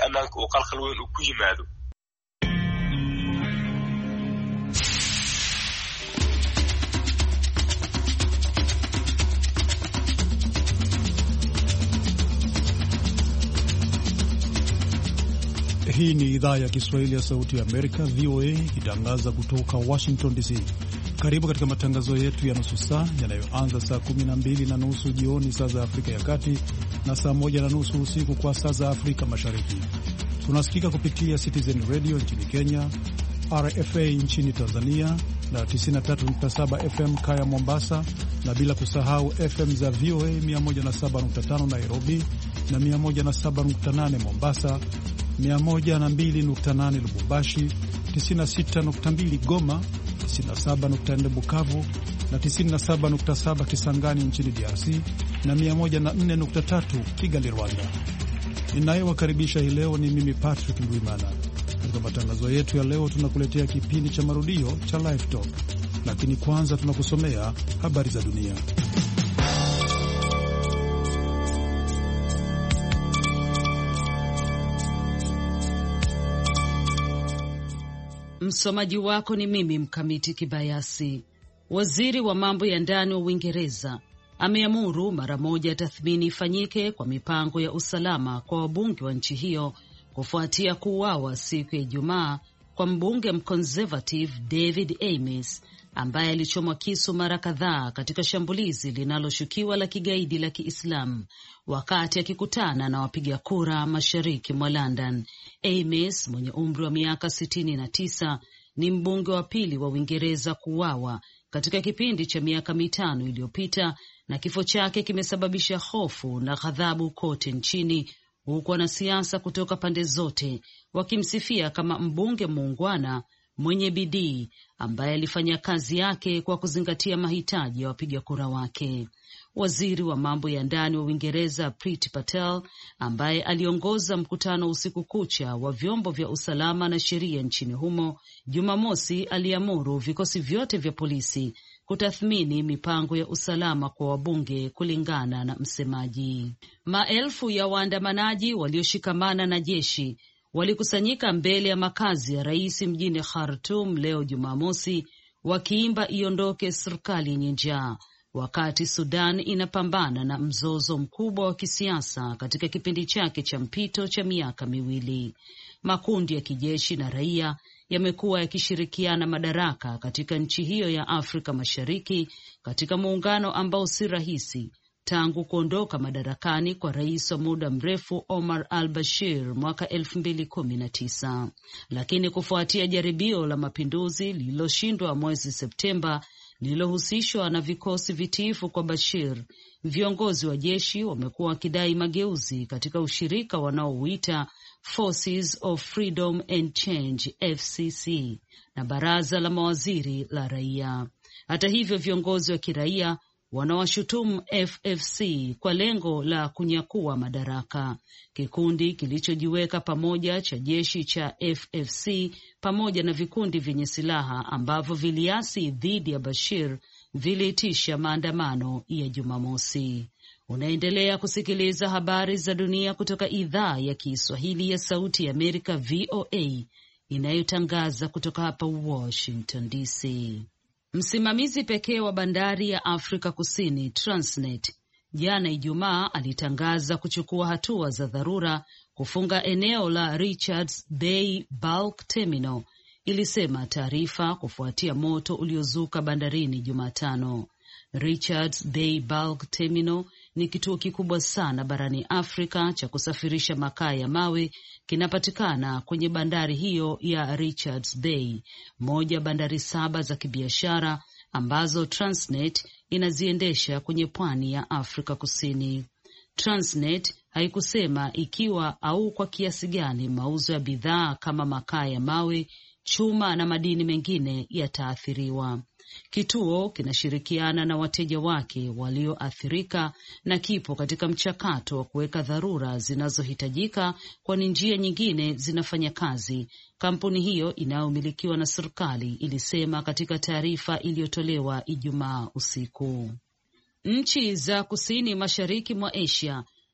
ammaanka oo qalqal weyn ku yimaado. Hii ni idhaa ya Kiswahili ya Sauti ya Amerika, VOA, ikitangaza kutoka Washington DC. Karibu katika matangazo yetu ya nusu saa yanayoanza saa 12:30 jioni saa za Afrika ya Kati na saa 1:30 usiku kwa saa za Afrika Mashariki. Tunasikika kupitia Citizen Radio nchini Kenya, RFA nchini Tanzania na 93.7 FM Kaya Mombasa, na bila kusahau FM za VOA 107.5 Nairobi na 107.8 Mombasa, 102.8 Lubumbashi, 96.2 Goma, 97.4 Bukavu na 97.7 Kisangani nchini DRC na 104.3 Kigali, Rwanda. Ninayewakaribisha hii leo ni mimi Patrick Ndwimana. Katika matangazo yetu ya leo tunakuletea kipindi cha marudio cha Live Talk, lakini kwanza tunakusomea habari za dunia. Msomaji wako ni mimi Mkamiti Kibayasi. Waziri wa mambo ya ndani wa Uingereza ameamuru mara moja tathmini ifanyike kwa mipango ya usalama kwa wabunge wa nchi hiyo kufuatia kuuawa siku ya Ijumaa kwa mbunge mconservative David Amess ambaye alichomwa kisu mara kadhaa katika shambulizi linaloshukiwa la kigaidi la Kiislamu wakati akikutana na wapiga kura mashariki mwa London. Amess mwenye umri wa miaka 69 ni mbunge wa pili wa Uingereza kuuawa katika kipindi cha miaka 5 iliyopita, na kifo chake kimesababisha hofu na ghadhabu kote nchini, huku wanasiasa kutoka pande zote wakimsifia kama mbunge muungwana mwenye bidii ambaye alifanya kazi yake kwa kuzingatia mahitaji ya wapiga kura wake. Waziri wa mambo ya ndani wa Uingereza Priti Patel, ambaye aliongoza mkutano usiku kucha wa vyombo vya usalama na sheria nchini humo, Jumamosi aliamuru vikosi vyote vya polisi kutathmini mipango ya usalama kwa wabunge. Kulingana na msemaji, maelfu ya waandamanaji walioshikamana na jeshi walikusanyika mbele ya makazi ya rais mjini Khartoum leo Jumamosi, wakiimba iondoke serikali yenye njaa, wakati Sudan inapambana na mzozo mkubwa wa kisiasa katika kipindi chake cha mpito cha miaka miwili. Makundi ya kijeshi na raia yamekuwa yakishirikiana madaraka katika nchi hiyo ya Afrika Mashariki katika muungano ambao si rahisi tangu kuondoka madarakani kwa rais wa muda mrefu Omar al-Bashir mwaka 2019. Lakini kufuatia jaribio la mapinduzi lililoshindwa mwezi Septemba lililohusishwa na vikosi vitiifu kwa Bashir, viongozi wa jeshi wamekuwa wakidai mageuzi katika ushirika wanaouita Forces of Freedom and Change FCC na baraza la mawaziri la raia. Hata hivyo, viongozi wa kiraia wanawashutumu FFC kwa lengo la kunyakua madaraka. Kikundi kilichojiweka pamoja cha jeshi cha FFC pamoja na vikundi vyenye silaha ambavyo viliasi dhidi ya Bashir viliitisha maandamano ya Jumamosi. Unaendelea kusikiliza habari za dunia kutoka idhaa ya Kiswahili ya Sauti ya Amerika, VOA, inayotangaza kutoka hapa Washington DC. Msimamizi pekee wa bandari ya Afrika Kusini Transnet jana Ijumaa alitangaza kuchukua hatua za dharura kufunga eneo la Richards Bay Bulk Terminal, ilisema taarifa kufuatia moto uliozuka bandarini Jumatano. Richards Bay Bulk Terminal ni kituo kikubwa sana barani Afrika cha kusafirisha makaa ya mawe, kinapatikana kwenye bandari hiyo ya Richards Bay, moja bandari 7 za kibiashara ambazo Transnet inaziendesha kwenye pwani ya Afrika Kusini. Transnet haikusema ikiwa au kwa kiasi gani mauzo ya bidhaa kama makaa ya mawe, chuma na madini mengine yataathiriwa. Kituo kinashirikiana na wateja wake walioathirika na kipo katika mchakato wa kuweka dharura zinazohitajika, kwani njia nyingine zinafanya kazi, kampuni hiyo inayomilikiwa na serikali ilisema katika taarifa iliyotolewa Ijumaa usiku. Nchi za kusini mashariki mwa Asia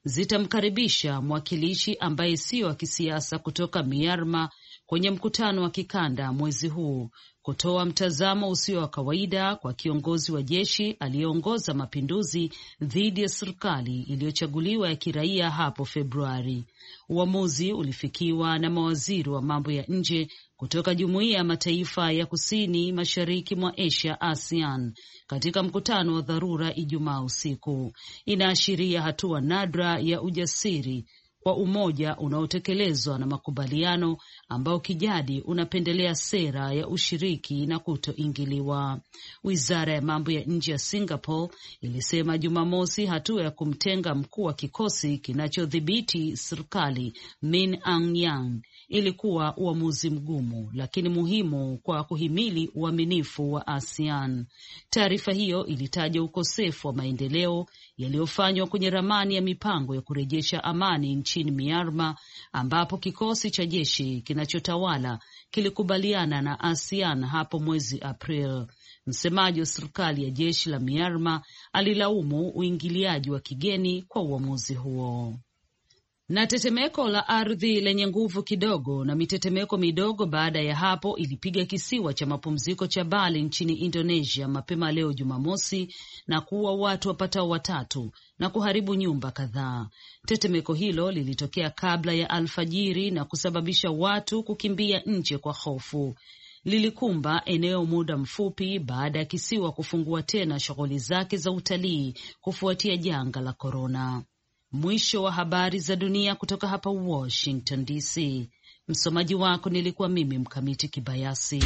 zitamkaribisha mwakilishi ambaye sio wa kisiasa kutoka Myanmar kwenye mkutano wa kikanda mwezi huu, kutoa mtazamo usio wa kawaida kwa kiongozi wa jeshi aliyeongoza mapinduzi dhidi ya serikali iliyochaguliwa ya kiraia hapo Februari. Uamuzi ulifikiwa na mawaziri wa mambo ya nje kutoka Jumuiya ya Mataifa ya Kusini Mashariki mwa Asia ASEAN katika mkutano wa dharura Ijumaa usiku. Inaashiria hatua nadra ya ujasiri kwa umoja unaotekelezwa na makubaliano ambao kijadi unapendelea sera ya ushiriki na kutoingiliwa. Wizara ya mambo ya nje ya Singapore ilisema Jumamosi hatua ya kumtenga mkuu wa kikosi kinachodhibiti serikali Min Aung Hlaing ilikuwa uamuzi mgumu lakini muhimu kwa kuhimili uaminifu wa ASEAN. Taarifa hiyo ilitaja ukosefu wa maendeleo yaliyofanywa kwenye ramani ya mipango ya kurejesha amani nchini Myanmar, ambapo kikosi cha jeshi kinachotawala kilikubaliana na ASEAN hapo mwezi April. Msemaji wa serikali ya jeshi la Myanmar alilaumu uingiliaji wa kigeni kwa uamuzi huo. Na tetemeko la ardhi lenye nguvu kidogo na mitetemeko midogo baada ya hapo ilipiga kisiwa cha mapumziko cha Bali nchini Indonesia mapema leo Jumamosi na kuua watu wapatao 3 na kuharibu nyumba kadhaa. Tetemeko hilo lilitokea kabla ya alfajiri na kusababisha watu kukimbia nje kwa hofu. Lilikumba eneo muda mfupi baada ya kisiwa kufungua tena shughuli zake za utalii kufuatia janga la korona. Mwisho wa habari za dunia kutoka hapa Washington DC. Msomaji wako nilikuwa mimi Mkamiti Kibayasi.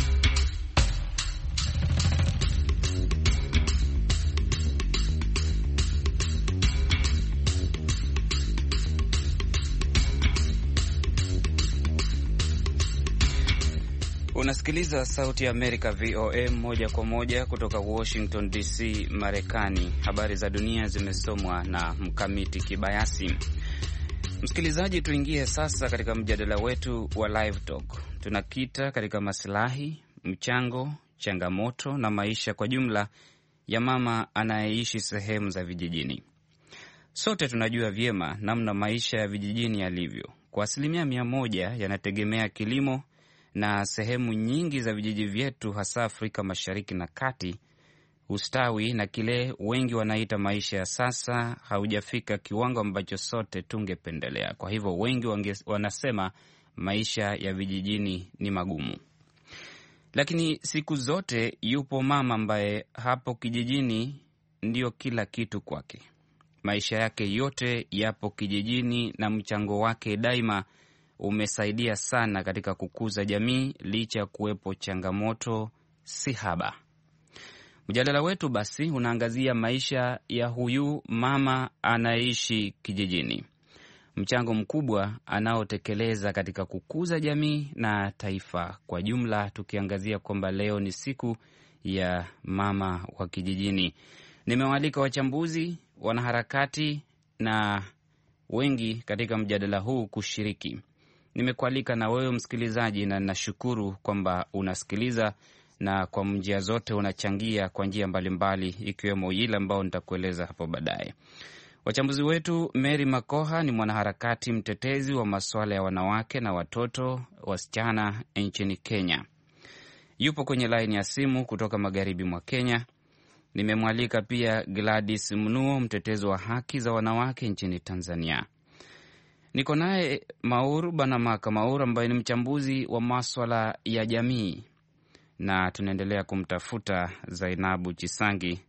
Unasikiliza Sauti ya Amerika VOA moja kwa moja kutoka Washington DC, Marekani. Habari za dunia zimesomwa na Mkamiti Kibayasi. Msikilizaji, tuingie sasa katika mjadala wetu wa Live Talk. Tunakita katika maslahi, mchango, changamoto na maisha kwa jumla ya mama anayeishi sehemu za vijijini. Sote tunajua vyema namna maisha ya vijijini yalivyo. Kwa 100% yanategemea kilimo, na sehemu nyingi za vijiji vyetu hasa Afrika Mashariki na Kati, ustawi na kile wengi wanaita maisha ya sasa haujafika kiwango ambacho sote tungependelea. Kwa hivyo wengi wanasema maisha ya vijijini ni magumu. Lakini siku zote yupo mama ambaye hapo kijijini ndio kila kitu kwake. Maisha yake yote yapo kijijini na mchango wake daima umesaidia sana katika kukuza jamii licha ya kuwepo changamoto si haba. Mjadala wetu basi unaangazia maisha ya huyu mama anaishi kijijini, mchango mkubwa anaotekeleza katika kukuza jamii na taifa kwa jumla, tukiangazia kwamba leo ni siku ya mama wa kijijini. Nimewaalika wachambuzi, wanaharakati na wengi katika mjadala huu kushiriki. Nimekualika na wewe msikilizaji, na nashukuru kwamba unasikiliza na kwa njia zote unachangia kwa njia mbalimbali, ikiwemo ile ambao nitakueleza hapo baadaye. Wachambuzi wetu, Mary Makoha ni mwanaharakati mtetezi wa masuala ya wanawake na watoto wasichana nchini Kenya. Yupo kwenye laini ya simu kutoka magharibi mwa Kenya. Nimemwalika pia Gladys Mnuo, mtetezi wa haki za wanawake nchini Tanzania. Niko naye Maur Banamaka Maur ambaye ni mchambuzi wa maswala ya jamii, na tunaendelea kumtafuta Zainabu Chisangi.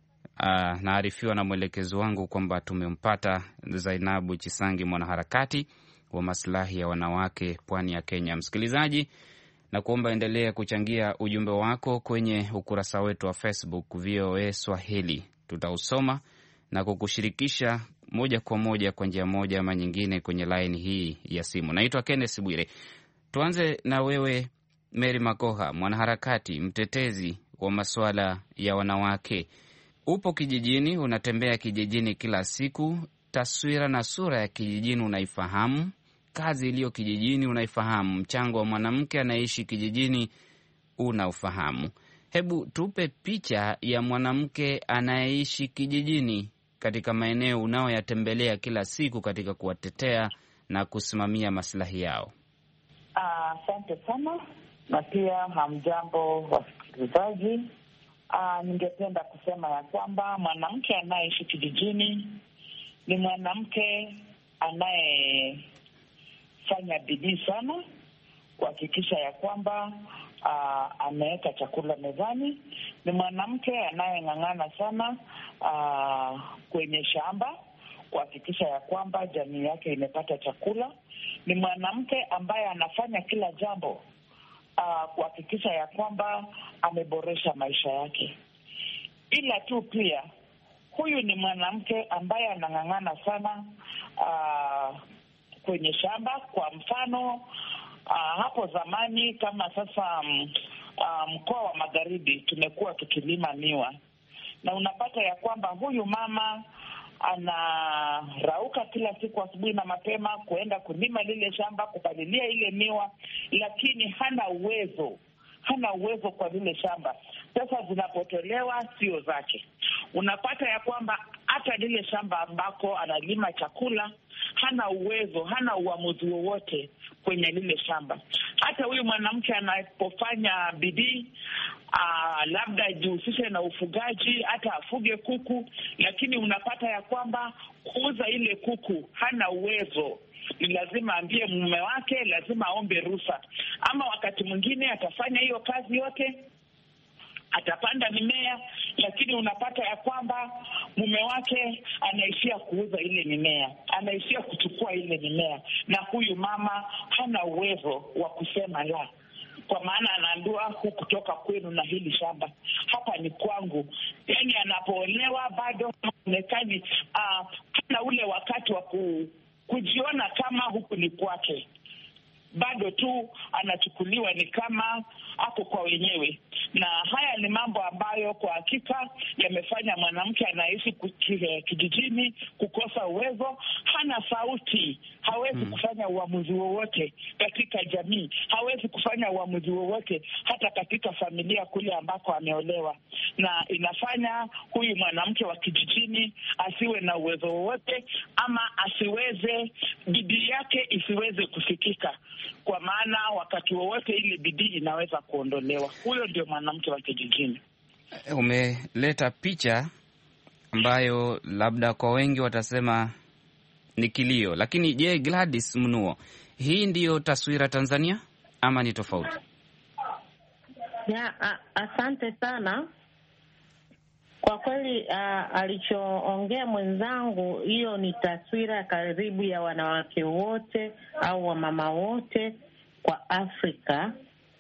Naarifiwa na mwelekezo wangu kwamba tumempata Zainabu Chisangi, mwanaharakati wa maslahi ya wanawake pwani ya Kenya. Msikilizaji, na kuomba endelea kuchangia ujumbe wako kwenye ukurasa wetu wa Facebook VOA Swahili. Tutausoma na kukushirikisha moja kwa moja kwa njia moja ama nyingine kwenye line hii ya simu. Naitwa Kenneth Bwire. Tuanze na wewe Mary Makoha, mwanaharakati mtetezi wa masuala ya wanawake. Upo kijijini, unatembea kijijini kila siku, taswira na sura ya kijijini unaifahamu, kazi iliyo kijijini unaifahamu, mchango wa mwanamke anaishi kijijini unaufahamu. Hebu tupe picha ya mwanamke anayeishi kijijini katika maeneo unaoyatembelea kila siku katika kuwatetea na kusimamia maslahi yao? Asante sana, na pia hamjambo wasikilizaji. Ningependa kusema ya kwamba mwanamke anayeishi kijijini ni mwanamke anayefanya bidii sana kuhakikisha ya kwamba ameweka chakula mezani. Ni mwanamke anayeng'ang'ana sana kwenye shamba kuhakikisha ya kwamba jamii yake imepata chakula. Ni mwanamke ambaye anafanya kila jambo kuhakikisha ya kwamba ameboresha maisha yake. Ila tu pia huyu ni mwanamke ambaye anang'ang'ana sana kwenye shamba. Kwa mfano hapo zamani kama sasa mkoa wa Magharibi tumekuwa tukilima miwa, na unapata ya kwamba huyu mama anarauka kila siku asubuhi na mapema kuenda kulima lile shamba, kupalilia ile miwa, lakini hana uwezo kwa lile shamba. Pesa zinapotolewa sio zake. Unapata ya kwamba hata lile shamba ambako analima chakula hana uwezo, hana uamuzi wowote kwenye lile shamba. Hata huyu mwanamke anapofanya bidii labda jihusishe na ufugaji, hata afuge kuku, lakini unapata ya kwamba kuuza ile kuku hana uwezo. Ni lazima ambie mume wake, lazima aombe ruhusa. Ama wakati mwingine atafanya hiyo kazi yote, atapanda mimea, lakini unapata ya kwamba mume wake anaishia kuuza ile mimea, anaishia kuchukua ile mimea, na huyu mama hana uwezo wa kusema la, kwa maana anaambiwa hukutoka kwenu na hili shamba, hapa ni kwangu. Yani anapoolewa bado haonekani, hana ule wakati wa kujiona kama huku ni kwake. Bado tu anachukuliwa ni kama ako kwa wenyewe. Na haya ni mambo ambayo kwa hakika yamefanya mwanamke anaishi kijijini kukosa uwezo. Hana sauti, hawezi kufanya uamuzi wowote katika jamii, hawezi kufanya uamuzi wowote hata katika familia kule ambako ameolewa, na inafanya huyu mwanamke wa kijijini asiwe na uwezo wowote, ama bidii yake isiweze kufikika, kwa maana wakati wowote ile bidii inaweza kuondolewa. Huyo ndio mwanamke wa kijijini. Umeleta picha ambayo labda kwa wengi watasema ni kilio, lakini je, Gladys Mnuo, hii ndiyo taswira Tanzania ama ni tofauti? Asante sana. Kwa kweli alichoongea mwenzangu, hiyo ni taswira karibu ya wanawake wote au wamama wote kwa Afrika.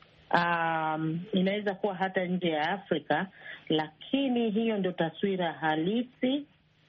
Inaweza kuwa hata nje ya Afrika, lakini hiyo ndio taswira halisi.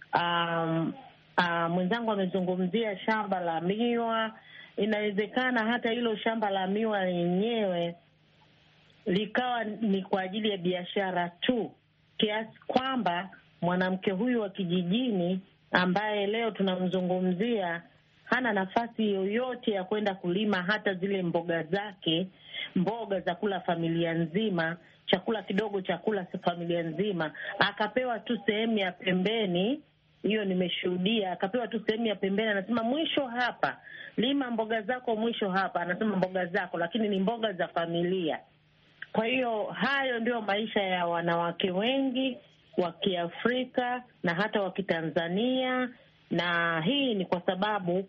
Mwenzangu amezungumzia shamba la miwa. Inawezekana hata hilo shamba la miwa lenyewe likawa ni kwa ajili ya biashara tu, kiasi kwamba mwanamke huyu wa kijijini ambaye leo tunamzungumzia hana nafasi yoyote ya kwenda kulima hata zile mboga zake, mboga za kula familia nzima, chakula kidogo cha kula familia nzima. Akapewa tu sehemu ya pembeni, hiyo nimeshuhudia, akapewa tu sehemu ya pembeni, anasema mwisho hapa, lima mboga zako, mwisho hapa, anasema mboga zako, lakini ni mboga za familia. Kwa hiyo hayo ndio maisha ya wanawake wengi wa Kiafrika na hata wa Kitanzania, na hii ni kwa sababu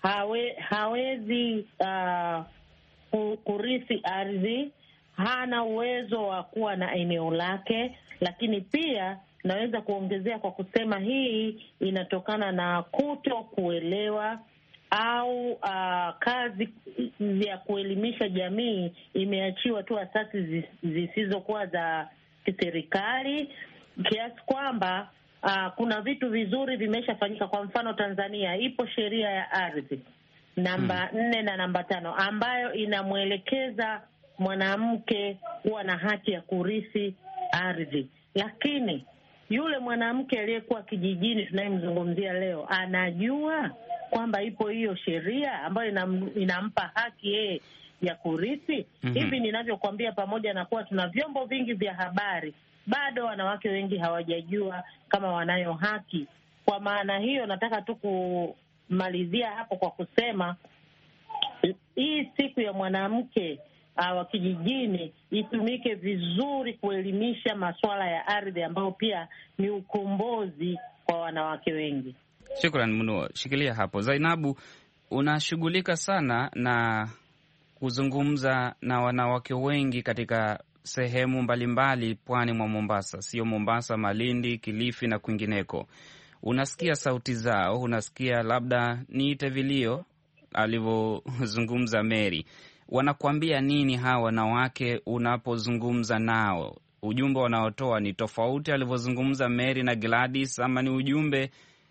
hawezi kurithi ardhi, hana uwezo wa kuwa na eneo lake. Lakini pia naweza kuongezea kwa kusema hii inatokana na kuto kuelewa au kazi ya kuelimisha jamii imeachiwa tu asasi zisizokuwa za kiserikali, kiasi kwamba kuna vitu vizuri vimeshafanyika. Kwa mfano, Tanzania ipo sheria ya ardhi namba 4 na namba 5 ambayo inamwelekeza mwanamke kuwa na haki ya kurithi ardhi, lakini yule mwanamke aliyekuwa kijijini tunayemzungumzia leo anajua kwamba ipo hiyo sheria ambayo inampa haki yeye ya kurithi. Hivi ninavyokuambia, pamoja na kuwa tuna vyombo vingi vya habari, bado wanawake wengi hawajajua kama wanayo haki Kwa maana hiyo, nataka tu kumalizia hapo kwa kusema hii siku ya mwanamke wa kijijini itumike vizuri kuelimisha masuala ya ardhi ambayo pia ni ukombozi kwa wanawake wengi. Shukran mno. Shikilia hapo. Zainabu, unashughulika sana na kuzungumza na wanawake wengi katika sehemu mbalimbali pwani mwa Mombasa, sio Mombasa, Malindi, Kilifi na kwingineko. Unasikia sauti zao, unasikia labda niite vilio alivyozungumza Mary. Wanakuambia nini hawa wanawake unapozungumza nao? Ujumbe wanaotoa ni tofauti alivyozungumza Mary na Gladys, ama ni ujumbe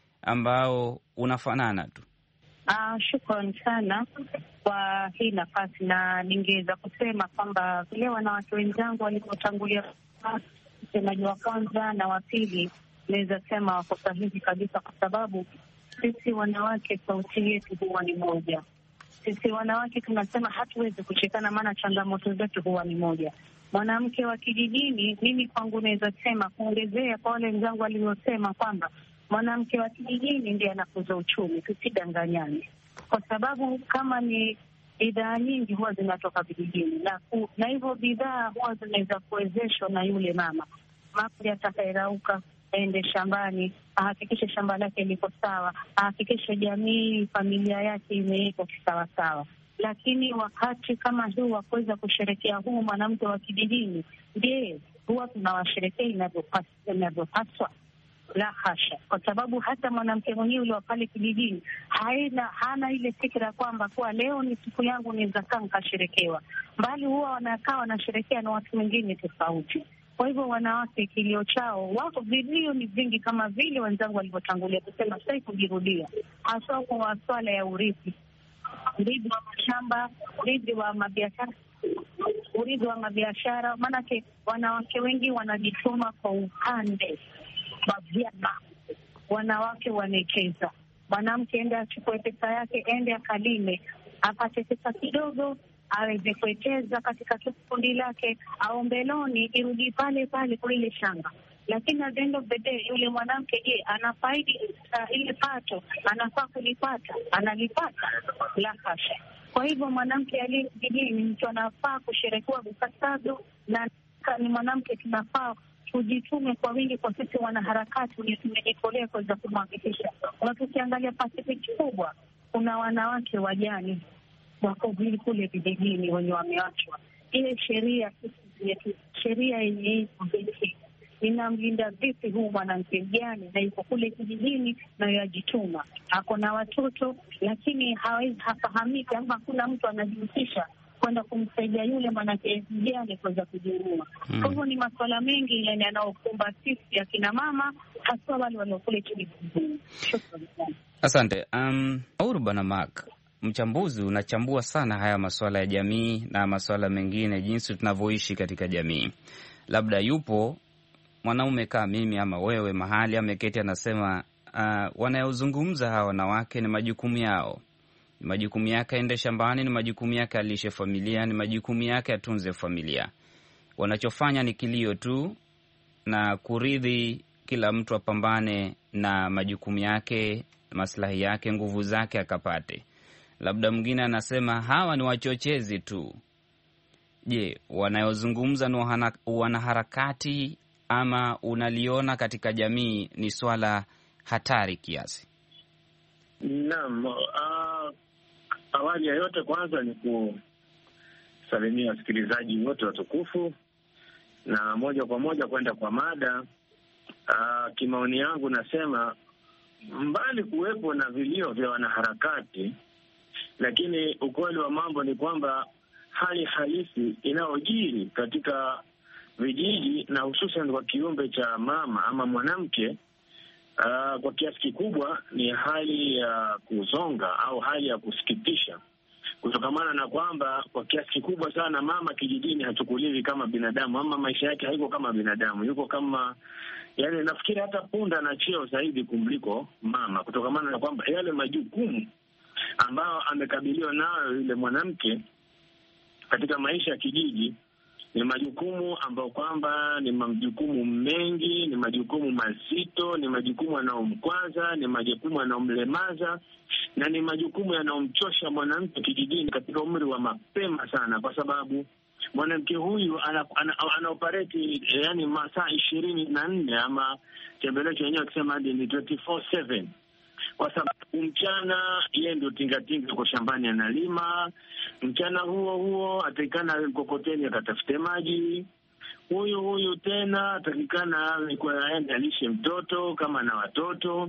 ambao unafanana tu? Shukrani sana kwa hii nafasi, na ningeweza kusema kwamba vile wanawake wenzangu walivyotangulia, msemaji wa kwanza na wa pili, naweza sema wako sahihi kabisa, kwa sababu sisi wanawake sauti yetu huwa ni moja. Sisi wanawake tunasema hatuwezi kushikana, maana changamoto zetu huwa ni moja. Mwanamke wa kijijini, mimi kwangu naweza sema, kuongezea kwa wale wenzangu waliosema kwamba mwanamke wa kijijini ndiye anakuza uchumi, tusidanganyane, kwa sababu kama ni bidhaa nyingi huwa zinatoka vijijini, na hivyo bidhaa huwa zinaweza kuwezeshwa na yule mama atakayerauka aende shambani, ahakikishe shamba lake liko sawa, ahakikishe jamii, familia yake imewekwa kisawasawa. Lakini wakati kama huu wa kuweza kusherekea huu mwanamke wa kijijini, je, huwa tunawasherekea inavyopaswa? La hasha, kwa sababu hata mwanamke mwenyewe ule wa pale kijijini hana ile fikra kwamba kuwa leo ni siku yangu niweza kaa nikasherekewa, mbali huwa wanakaa wanasherekea na watu wengine tofauti. Kwa hivyo wanawake, kilio chao, wako vilio ni vingi, kama vile wenzangu walivyotangulia kusema, sitaki kujirudia, hasa kwa masuala ya urithi wa mashamba, urithi wa mabiashara. Maanake wanawake wengi wanajituma kwa upande wa vyama, wanawake wanekeza. Mwanamke ende achukue pesa yake, ende akalime, apate pesa kidogo, aweze kuwekeza katika kundi lake, au mbeloni irudi pale pale kwa ile shamba. Lakini at the end of the day, yule mwanamke, je, anafaidi ile pato anafaa kulipata? Analipata? La hasha. Kwa hivyo mwanamke aliye kijijini ni mtu anafaa kusherekewa vipasavyo, na ni mwanamke tunafaa tujitume kwa wingi. Kwa sisi wanaharakati wenye tumejitolea kuweza kumhakikisha. Na tukiangalia Pasifiki kubwa, kuna wanawake wajane wako vile kule vijijini wenye wamewachwa. Ile sheria yetu, sheria yenye iko vipi, inamlinda vipi huu mwanamke mjane na yuko kule kijijini na yajituma, ako na watoto, lakini hafahamiki, ama hakuna mtu anajihusisha kwenda kumsaidia yule mwanamke mjane kuweza kujiinua. Kwa hivyo ni masuala mengi yanayokumba sisi akina mama, hasa wale waliokule chini kijijini. Asante. Auru Bwana Mark, mchambuzi, unachambua sana haya masuala ya jamii na masuala mengine, jinsi tunavyoishi katika jamii. Labda yupo mwanaume kama mimi ama wewe mahali ameketi, anasema wanayozungumza hawa wanawake ni majukumu yao. Ni majukumu yake aende shambani, ni majukumu yake alishe familia, ni majukumu yake atunze familia. Wanachofanya ni kilio tu na kuridhi, kila mtu apambane na majukumu yake, maslahi yake, nguvu zake akapate. Labda mwingine anasema hawa ni wachochezi tu. Je, wanayozungumza ni wanaharakati, ama unaliona katika jamii ni swala hatari kiasi? Naam, awali ya yote kwanza ni kusalimia wasikilizaji wote watukufu, na moja kwa moja kwenda kwa mada. Kimaoni yangu nasema, mbali kuwepo na vilio vya wanaharakati, lakini ukweli wa mambo ni kwamba hali halisi inayojiri katika vijiji, na hususan kwa kiumbe cha mama ama mwanamke, kwa kiasi kikubwa ni hali ya kuzonga au hali ya kusikitisha, kutokamana na kwamba kwa kiasi kikubwa sana mama kijijini hachukuliwi kama binadamu, ama maisha yake haiko kama binadamu, yuko kama, yani nafikiri hata punda na cheo zaidi kumliko mama, kutokamana na kwamba yale majukumu ambayo amekabiliwa nayo yule mwanamke katika maisha ya kijiji Ni majukumu ambayo kwamba ni majukumu mengi, ni majukumu mazito, ni majukumu yanayomkwaza, ni majukumu yanayomlemaza, na ni majukumu yanayomchosha mwanamke kijijini katika umri wa mapema sana, kwa sababu mwanamke huyu ana operate yani masaa 24 ama tembelecho wenyewe akisema hadi ni 24/7, kwa sababu mchana yeye ndio tingatinga kwa shambani analima, mchana huo atakikana mkokoteni akatafute maji, huyu tena atakikana aende alishe mtoto kama na watoto,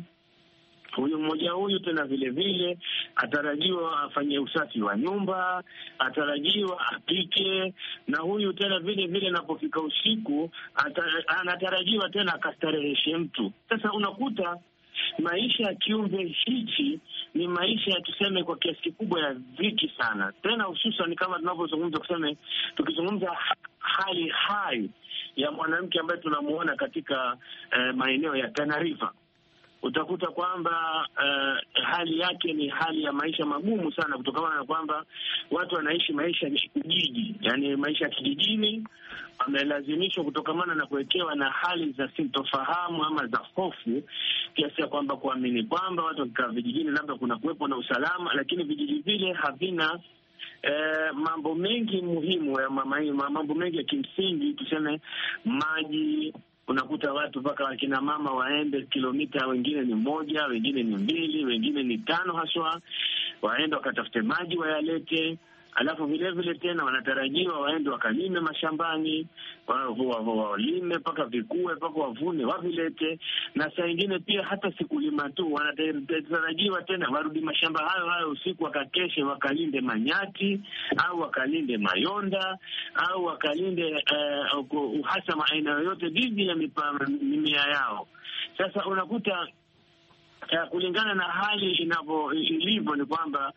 huyu tena vile atarajiwa afanye usafi wa nyumba, atarajiwa apike, na huyu tena vile anapofika usiku anatarajiwa tena akastareheshe mtu. Sasa unakuta maisha ya kiumbe hichi ni maisha ya tuseme kwa kiasi kikubwa ya dhiki sana, tena hususan kama tunavyozungumza tukizungumza hali hai ya mwanamke ambaye tunamuona katika maeneo ya Tana River. Utakuta kwamba hali yake ni hali ya maisha magumu sana, kutokana na kwamba watu wanaishi maisha ya kijiji, yani maisha ya kijijini, wamelazimishwa kutokamana na kuwekewa na hali za sintofahamu ama za hofu, kiasi ya kwamba kuamini kwamba watu wakikaa vijijini labda kuna kuwepo na usalama, lakini vijiji vile havina mambo mengi muhimu ya mambo mengi ya kimsingi, tuseme maji. Unakuta watu mpaka wakina mama waende kilomita, wengine ni 1, wengine ni 2, wengine ni 5 haswa, waende wakatafute maji wayalete. Alafu vile tena wanatarajiwa waende wakalime mashambani, walime mpaka vikue, mpaka wavune wavilete. Na saa ingine pia hata sikulima tu, wanatarajiwa tena warudi mashamba hayo usiku, wakakeshe, wakalinde manyati au wakalinde mayonda au wakalinde uhasama aina yoyote dhidi ya mimea yao. Sasa unakuta kulingana na hali ilivyo ni kwamba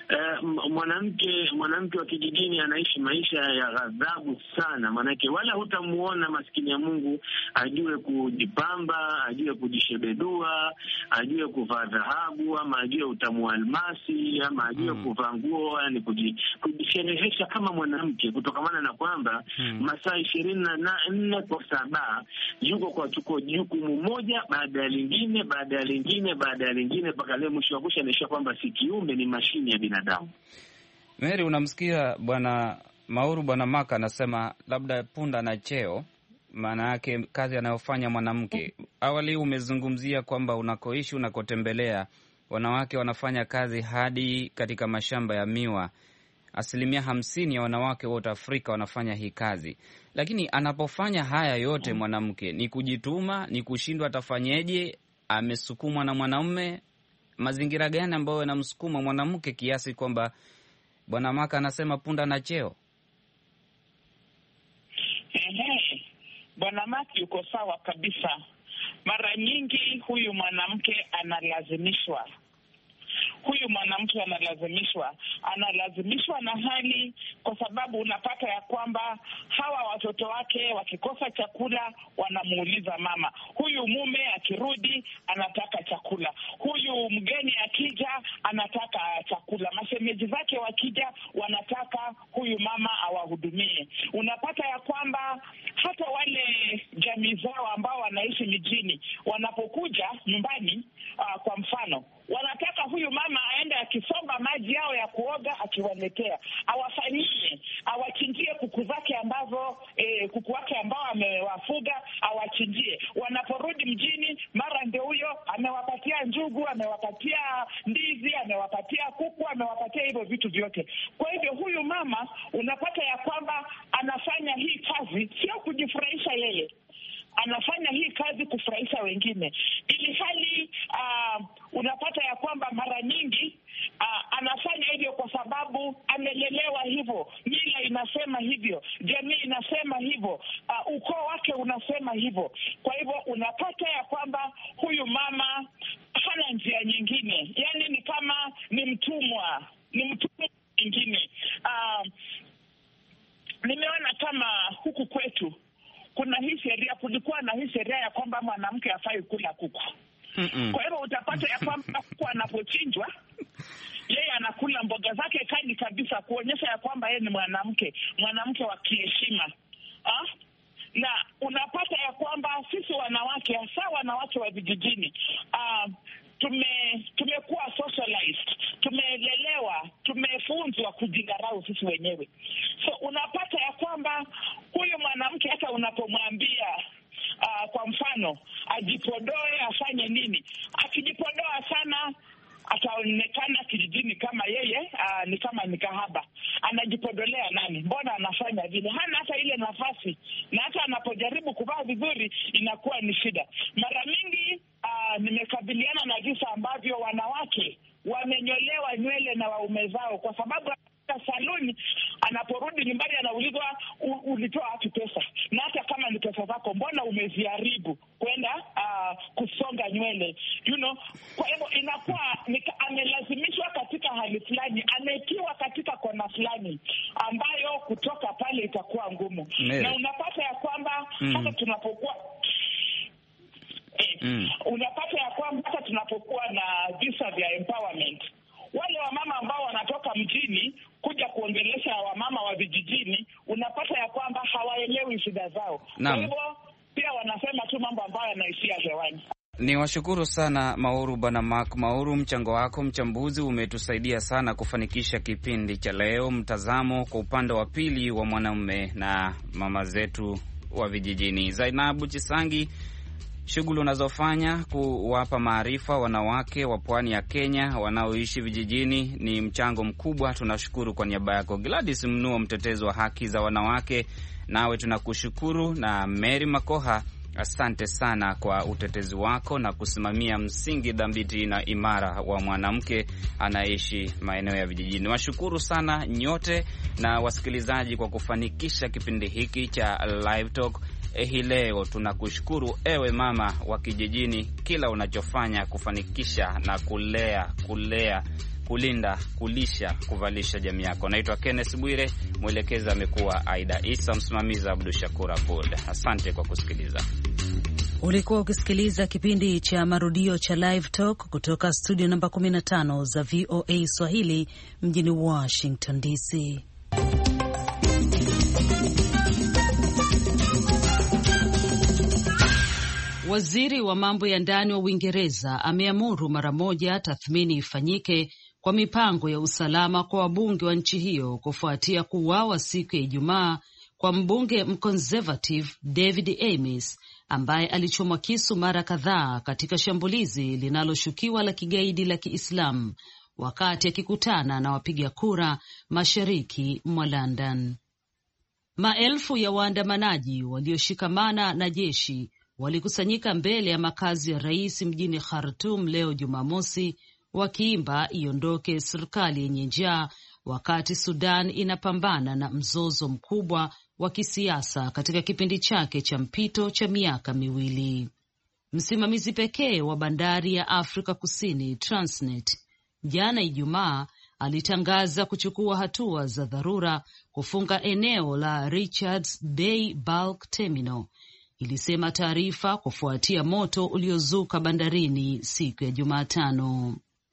mwanamke wa kijijini anaishi maisha ya ghadhabu sana, maanake wala hutamuona maskini ya Mungu ajue kujipamba, ajue kujishebedua, ajue kuvaa dhahabu, ama ajue utamu almasi, ama ajue kuvaa nguo, yani kujisherehesha kama mwanamke, kutokamana na kwamba masaa 24/7 yuko kwa jukumu moja baada ya lingine mpaka leo mwisho wa kusha anaisha kwamba si kiumbe, ni mashine ya binadamu. Mary, unamsikia Bwana Mauru, Bwana Maka anasema labda punda na cheo, maana yake kazi anayofanya mwanamke. Awali umezungumzia kwamba unakoishi, unakotembelea, wanawake wanafanya kazi hadi katika mashamba ya miwa. 50% ya wanawake wote Afrika wanafanya hii kazi, lakini anapofanya haya yote mwanamke, ni kujituma, ni kushindwa, atafanyeje? Amesukumwa na mwanaume? Mazingira gani ambayo yanamsukuma mwanamke kiasi kwamba Bwana Maka anasema punda na cheo? Bwana Maka yuko sawa kabisa. Mara nyingi huyu mwanamke analazimishwa analazimishwa na hali, kwa sababu unapata ya kwamba hawa watoto wake wakikosa chakula wanamuuliza mama. Huyu mume akirudi anataka chakula, huyu mgeni akija anataka chakula, mashemeji zake wakija wanataka huyu mama awahudumie. Unapata ya kwamba hata wale jamii zao ambao wanaishi mijini wanapokuja nyumbani, kwa mfano, wanataka huyu mama aende akisomba maji yao ya kuoga akiwaletea, awafanyie, awachinjie kuku zake ambazo kuku wake ambao amewafuga awachinjie. Wanaporudi mjini, mara ndio huyo amewapatia njugu, amewapatia ndizi, amewapatia kuku, amewapatia hivyo vitu vyote. Kwa hivyo huyu mama unapata ya kwamba anafanya hii kazi sio kujifurahisha yeye, anafanya hii kazi kufurahisha wengine, ili hali unapata ya kwamba mara nyingi anafanya hivyo kwa sababu amelelewa hivyo, mila inasema hivyo, jamii inasema hivyo, ukoo wake unasema hivyo. Kwa hivyo unapata ya kwamba huyu mama hana njia nyingine, yani ni kama ni mtumwa mwingine. Nimeona kama huku kwetu kulikuwa na hii sheria ya kwamba mwanamke hafai kula kuku. Kwa hivyo utapata ya kwamba kuku anapochinjwa yeye anakula mboga zake kali kabisa, kuonyesha ya kwamba yeye ni mwanamke wa kiheshima. wanawake, hasa wanawake wa vijijini, tumekuwa socialized, tumelelewa, tumefunzwa kujidharau sisi wenyewe. So unapata ya kwamba huyu mwanamke hata unapomwambia kwa mfano ajipodoe, afanye nini, akijipodoa sana ataonekana kijijini kama yeye ni kama ni kahaba. Anajipodolea nani? Mbona anafanya vile? Hana hata ile nafasi, na hata anapojaribu kuvaa vizuri inakuwa ni shida. Mara mingi nimekabiliana na visa ambavyo wanawake wamenyolewa nywele na waume zao, kwa sababu saluni anaporudi nyumbani anaulizwa ulitoa wapi pesa, na hata kama ni pesa zako mbona umeziharibu kwenda kusonga nywele, Kwa hivyo inakuwa amelazimishwa katika hali fulani, ametiwa katika kona fulani ambayo kutoka pale itakuwa ngumu. Na unapata ya kwamba hata tunapokuwa unapata ya kwamba hata tunapokuwa na visa vya empowerment, wale wamama ambao wanatoka mjini kuja kuongelesha wamama wa vijijini, unapata ya kwamba hawaelewi shida zao. Kwa hivyo pia wanasema tu mambo ambayo yanaishia hewani. Ni washukuru sana Mauru, Bwana Mark Mauru, mchango wako mchambuzi umetusaidia sana kufanikisha kipindi cha leo, mtazamo kwa upande wa pili wa mwanamume na mama zetu wa vijijini. Zainabu Chisangi, shughuli unazofanya kuwapa maarifa wanawake wa pwani ya Kenya wanaoishi vijijini ni mchango mkubwa. Tunashukuru kwa niaba yako. Gladys Mnuo, mtetezi wa haki za wanawake, nawe tunakushukuru. Na Mary Makoha, asante sana kwa utetezi wako na kusimamia msingi dhabiti na imara wa mwanamke anaishi maeneo ya vijijini. Washukuru sana nyote na wasikilizaji kwa kufanikisha kipindi hiki cha Live Talk. Hii leo tunakushukuru ewe mama wa kijijini, kila unachofanya kufanikisha na kulea, kulinda, kulisha, kuvalisha jamii yako. Naitwa Kenneth Bwire, mwelekezi amekuwa Aida Isa, msimamizi Abdul Shakur Abud. Asante kwa kusikiliza. Ulikuwa ukisikiliza kipindi cha marudio cha Live Talk kutoka studio namba 15 za VOA Swahili mjini Washington DC. Waziri wa mambo ya ndani wa Uingereza ameamuru mara moja tathmini ifanyike kwa mipango ya usalama kwa wabunge wa nchi hiyo kufuatia kuuawa siku ya Ijumaa kwa mbunge mconservative David Amess ambaye alichomwa kisu mara kadhaa katika shambulizi linaloshukiwa la kigaidi la Kiislamu wakati akikutana na wapiga kura mashariki mwa London. Maelfu ya waandamanaji walioshikamana na jeshi walikusanyika mbele ya makazi ya rais mjini Khartoum leo Jumamosi, wakiimba iondoke serikali yenye njaa, wakati Sudan inapambana na mzozo mkubwa wa kisiasa katika kipindi chake cha mpito cha miaka miwili. Msimamizi pekee wa bandari ya Afrika Kusini Transnet jana Ijumaa alitangaza kuchukua hatua za dharura kufunga eneo la Richards Bay Bulk Terminal, ilisema taarifa, kufuatia moto uliozuka bandarini siku ya Jumatano.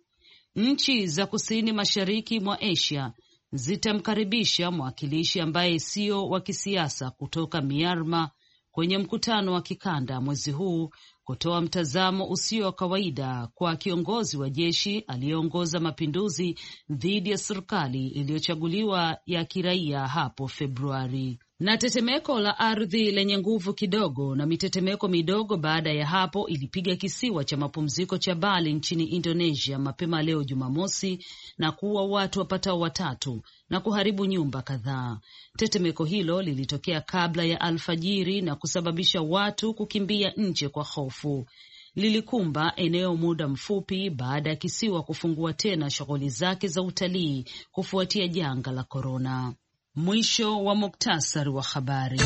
Nchi za kusini mashariki mwa Asia zitamkaribisha mwakilishi ambaye sio wa kisiasa kutoka Myanmar kwenye mkutano wa kikanda mwezi huu, kutoa mtazamo usio wa kawaida kwa kiongozi wa jeshi aliyeongoza mapinduzi dhidi ya serikali iliyochaguliwa ya kiraia hapo Februari. Na tetemeko la ardhi lenye nguvu kidogo na mitetemeko midogo baada ya hapo ilipiga kisiwa cha mapumziko cha Bali nchini Indonesia mapema leo Jumamosi na kuua watu wapatao 3 na kuharibu nyumba kadhaa. Tetemeko hilo lilitokea kabla ya alfajiri na kusababisha watu kukimbia nje kwa hofu. Lilikumba eneo muda mfupi baada ya kisiwa kufungua tena shughuli zake za utalii kufuatia janga la korona. Mwisho wa muktasari wa habari.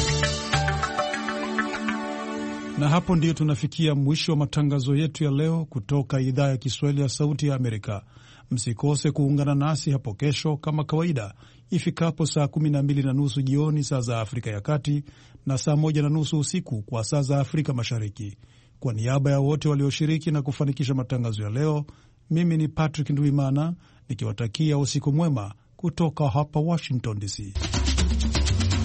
Na hapo ndiyo tunafikia mwisho wa matangazo yetu ya leo kutoka idhaa ya Kiswahili ya Sauti ya Amerika. Msikose kuungana nasi hapo kesho kama kawaida ifikapo saa 12:30 jioni saa za Afrika ya Kati na saa 1:30 usiku kwa saa za Afrika Mashariki. Kwa niaba ya wote walioshiriki na kufanikisha matangazo ya leo, mimi ni Patrick Ndwimana nikiwatakia usiku mwema kutoka hapa Washington DC.